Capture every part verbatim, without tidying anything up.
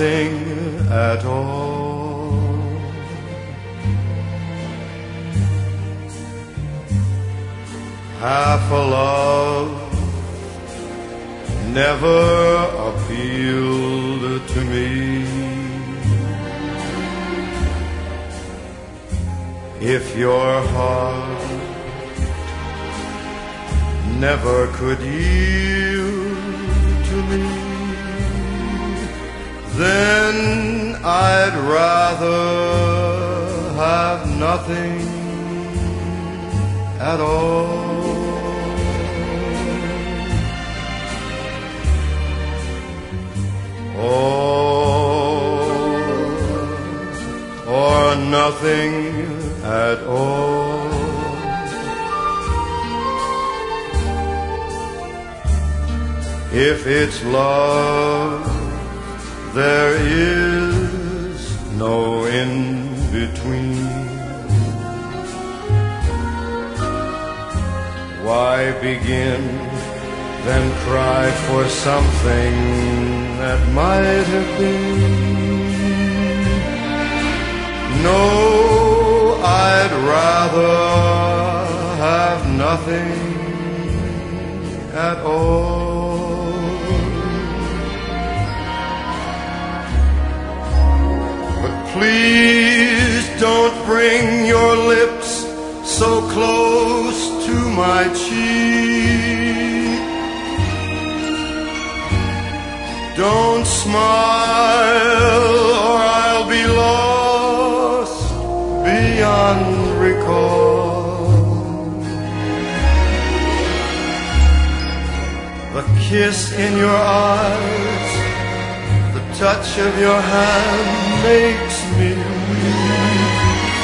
nothing at all. Half a love never appealed to me. If your heart never could yield to me, then I'd rather have nothing at all. All or nothing at all. If it's love, there is no in between. Why begin, then cry for something that might have been? No, I'd rather have nothing at all. But please don't bring your lips so close to my cheek. Don't smile or I'll be lost beyond recall. The kiss in your eyes, the touch of your hand makes me weak,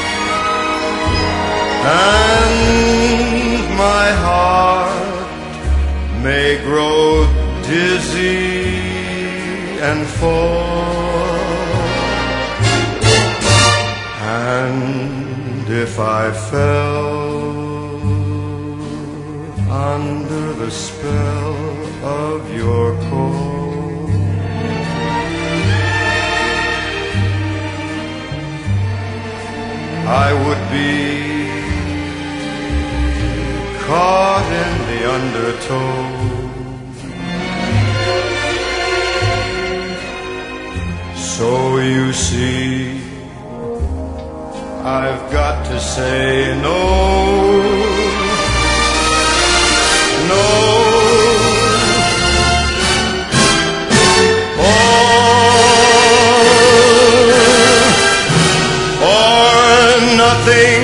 and my heart may grow dizzy and fall. And if I fell under the spell of your call, I would be caught in the undertow. So you see, I've got to say no, no, or, or nothing